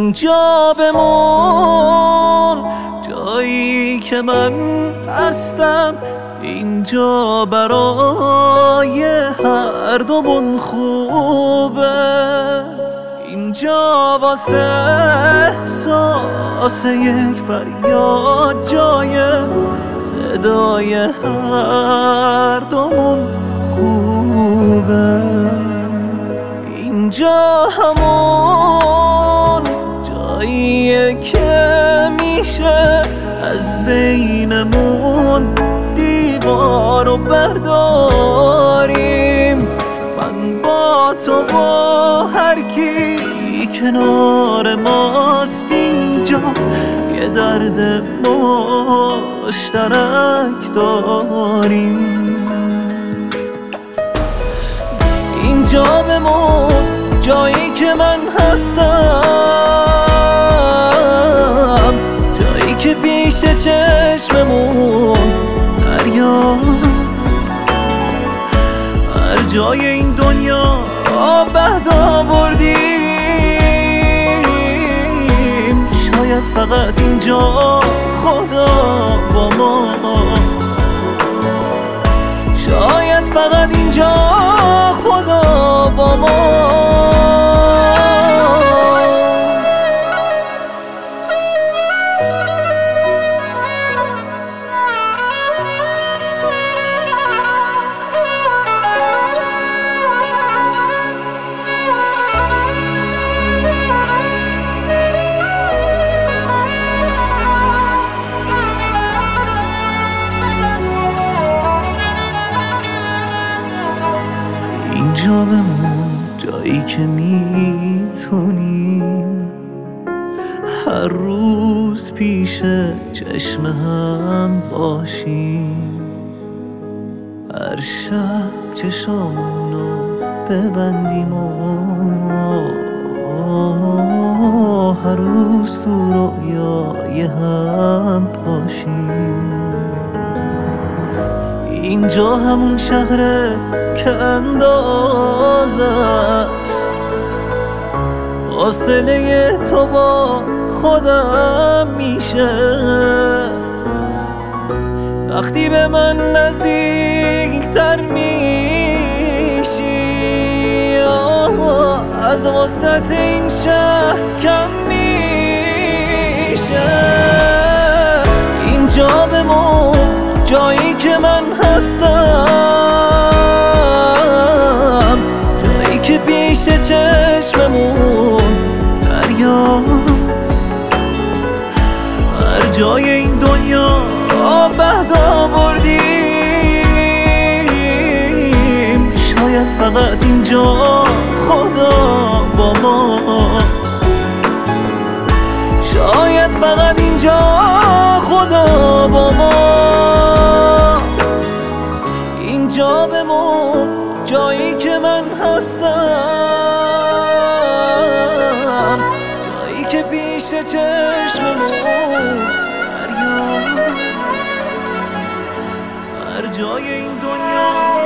اینجا بمون، جایی که من هستم اینجا برای هر دومون خوبه. اینجا واسه احساس یک فریاد جای صدای هر دومون خوبه. اینجا همون جاییه که میشه از بینمون دیوارو برداریم. من با تو با هر کی کنار ماست اینجا یه درد مشترک داریم. اینجا بمون، جایی که من هستم، جایی که پیش چشممون دریاست. هر جای این دنیا بعد آوردیم، شاید فقط اینجا خدا با ماست. شاید فقط اینجا خدا با ماست. اینجا بمون، جایی که میتونیم هر روز پیش چشم هم باشیم. هر شب چشامونو ببندیم و هر روز تو رویای هم پاشیم. اینجا همون شهره که اندازش فاصله تو با خودم میشه. وقتی به من نزدیکتر میشی از وسط این شهر کم میشه. اینجا بمون، جایی که من هستم، جایی که پیش چشممون دریاست. هر جای این دنیا بعد آوردیم، شاید فقط اینجا خدا با ماست. شاید فقط اینجا خدا با ماست. اینجا بمون، جایی که من هستم، جایی که پیش چشممون دریاست. هر جای این دنیا